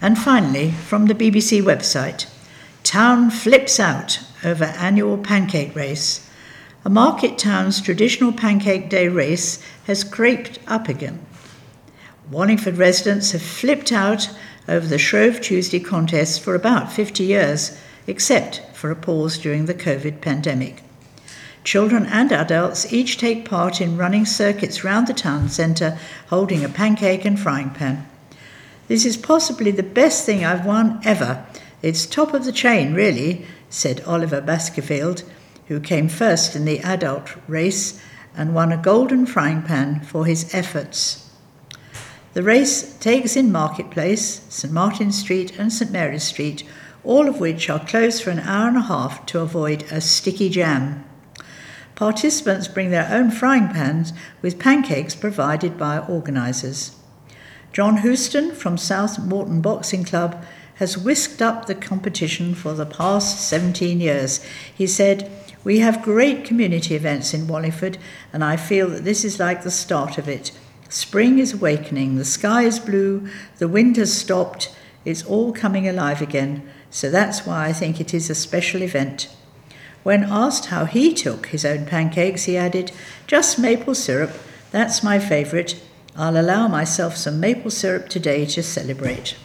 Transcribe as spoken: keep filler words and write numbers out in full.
And finally, from the B B C website, town flips out over annual pancake race. A market town's traditional Pancake Day race has crept up again. Wallingford residents have flipped out over the Shrove Tuesday contest for about fifty years, except for a pause during the COVID pandemic. Children and adults each take part in running circuits round the town centre, holding a pancake and frying pan. This is possibly the best thing I've won ever. It's top of the chain, really, said Oliver Baskerville, who came first in the adult race and won a golden frying pan for his efforts. The race takes in Marketplace, St Martin's Street and St Mary's Street, all of which are closed for an hour and a half to avoid a sticky jam. Participants bring their own frying pans with pancakes provided by organisers. John Houston from South Morton Boxing Club has whisked up the competition for the past seventeen years. He said, "We have great community events in Wallingford, and I feel that this is like the start of it. Spring is awakening, the sky is blue, the wind has stopped, it's all coming alive again, so that's why I think it is a special event." When asked how he took his own pancakes, he added, "Just maple syrup, that's my favourite. I'll allow myself some maple syrup today to celebrate."